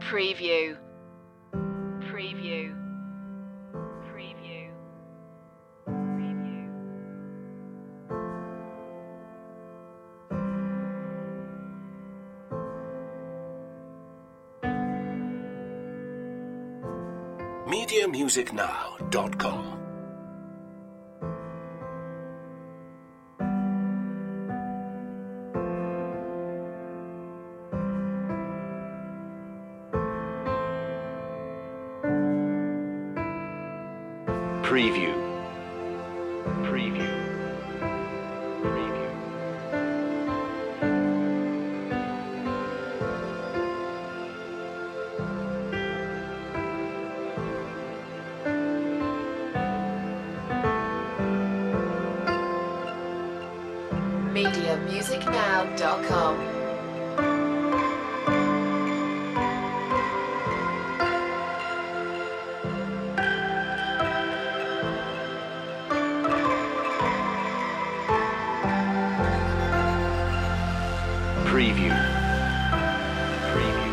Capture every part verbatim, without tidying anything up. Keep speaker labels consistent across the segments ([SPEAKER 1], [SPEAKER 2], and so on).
[SPEAKER 1] Preview. Preview. Preview. Preview.
[SPEAKER 2] media music now dot com. Preview. Preview. Preview.
[SPEAKER 1] media music now dot com.
[SPEAKER 2] Preview. Preview.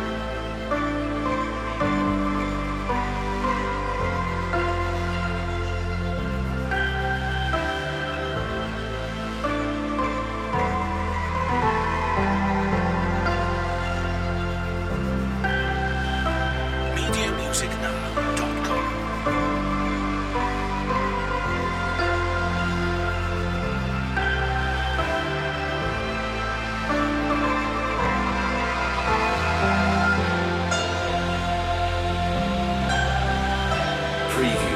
[SPEAKER 2] media music now dot com. Preview.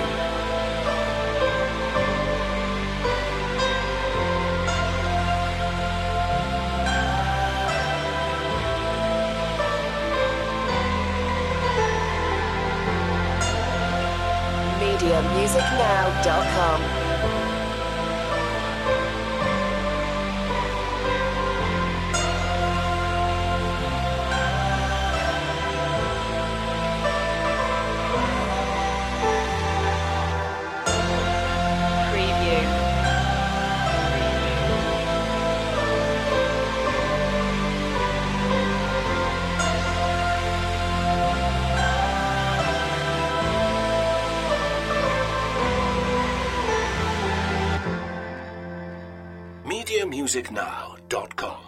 [SPEAKER 1] media music now dot com. Preview.
[SPEAKER 2] media music now dot com.